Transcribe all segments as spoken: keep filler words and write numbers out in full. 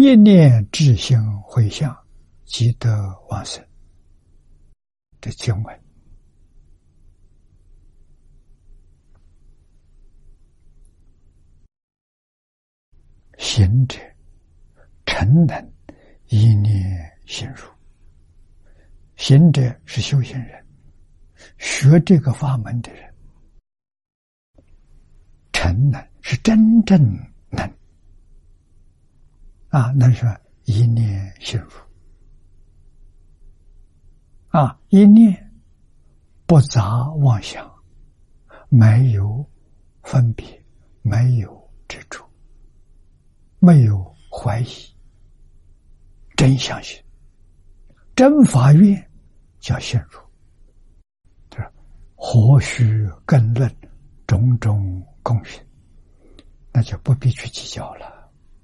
一念至心回向，即得往生。这经文行者诚能一念心入。行者是修行人，学这个法门的人，诚能是真正能啊，那是一念心入啊，一念不杂妄想，没有分别，没有执着，没有怀疑，真相信，真法愿叫信入。这何须更论种种功行，那就不必去计较了。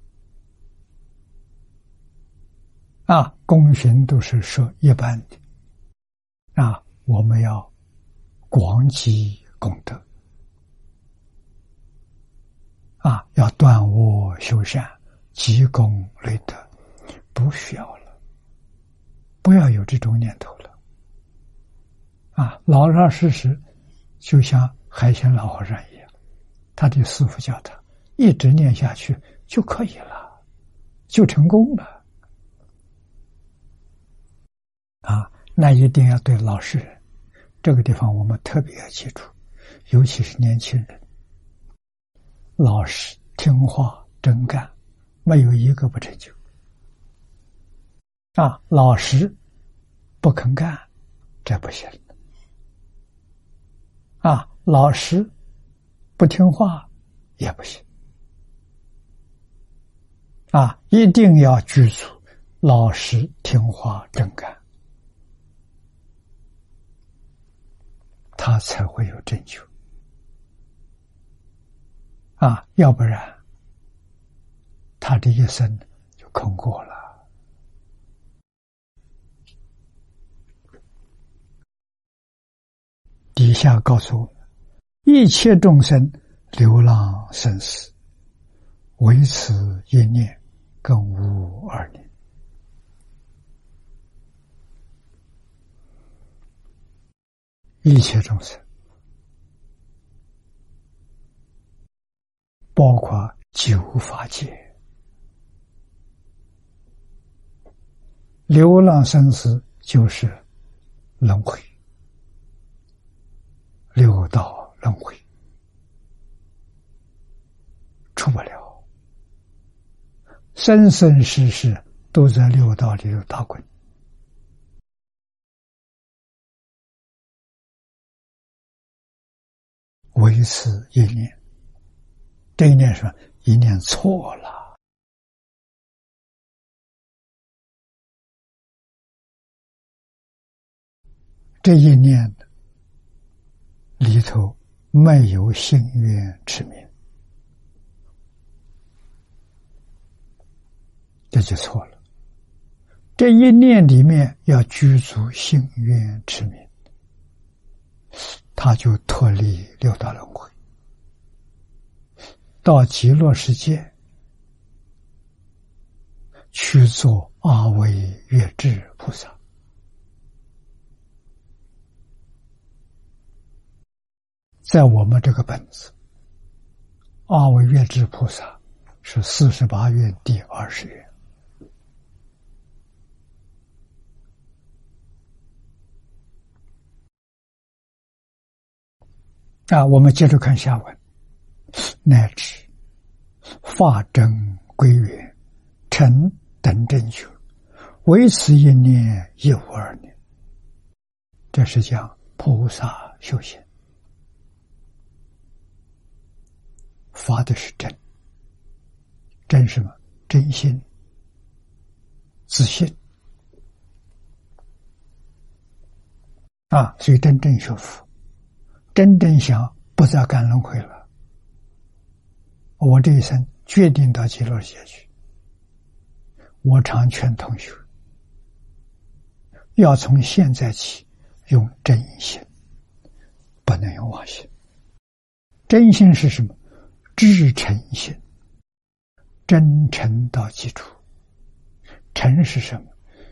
啊，功行都是说一般的，啊，我们要广积功德，啊，要断恶修善，积功累德，不需要了，不要有这种念头了。啊，老老实实，就像海鲜老和尚一样，他的师父教他一直念下去就可以了，就成功了。啊，那一定要对老实人，这个地方我们特别要记住，尤其是年轻人，老实听话真干，没有一个不成就。啊，老实不肯干，这不行。啊，老实不听话也不行。啊，一定要具足老实听话真干，他才会有成就。啊，要不然他的一生就空过了。底下告诉我们，一切众生流浪生死，唯此一念，更无二念。一切众生包括九法界，流浪生死就是轮回，六道轮回，出不了，生生世世都在六道里头打滚。唯此一念，这一念是一念错了，这一念里头没有心愿持名，这就错了。这一念里面要具足心愿持名，他就脱离六道轮回，到极乐世界去做阿惟越致菩萨。在我们这个本子，阿惟越致菩萨是四十八愿第二十愿。啊，我们接着看下文，乃至法真归元，成等正觉，唯此一念，亦无二念。这是讲菩萨修行，发的是真，真什么？真心、自信啊！所以真正学佛，真正想不再干轮回了，我这一生决定到极乐世界去。我常劝同学，要从现在起用真心，不能用妄心。真心是什么？至诚心，真诚到基础， 嗔是什么？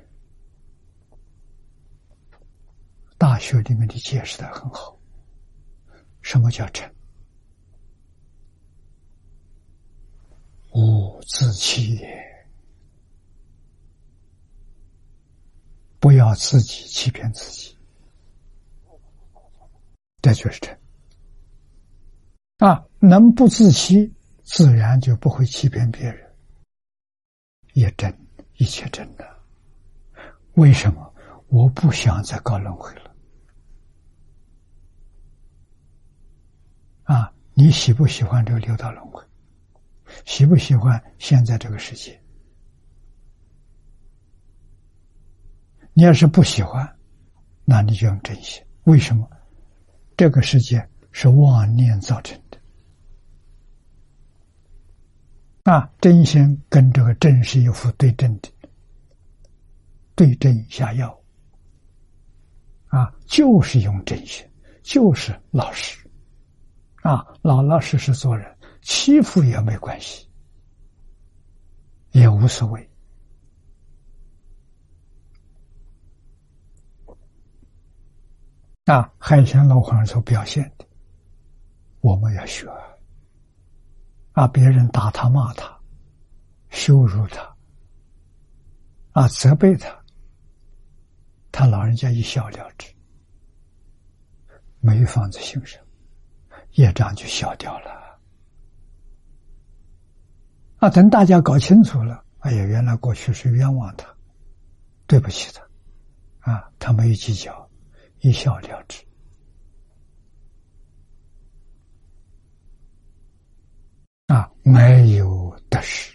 大学里面的解释的很好。什么叫嗔？无自欺也，不要自己欺骗自己，这就是嗔。啊，能不自欺，自然就不会欺骗别人，也真，一切真的。为什么？我不想再搞轮回了。啊，你喜不喜欢这个六道轮回？喜不喜欢现在这个世界？你要是不喜欢，那你就用真心。为什么？这个世界是妄念造成的。啊，真心跟这个正是一副对症的，对症下药。啊，就是用真心，就是老实。啊，老老实实做人，欺负也没关系，也无所谓。啊，海鲜老和尚所表现的，我们要学。啊，别人打他、骂他、羞辱他，啊，责备他，他老人家一笑了之，没放在心上。业障就消掉了。啊，等大家搞清楚了，哎呀，原来过去是冤枉他，对不起他，啊，他没有计较，一笑了之。啊，没有得失。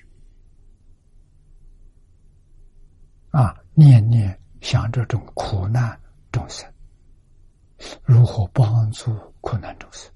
啊，念念想这种苦难众生，如何帮助苦难众生？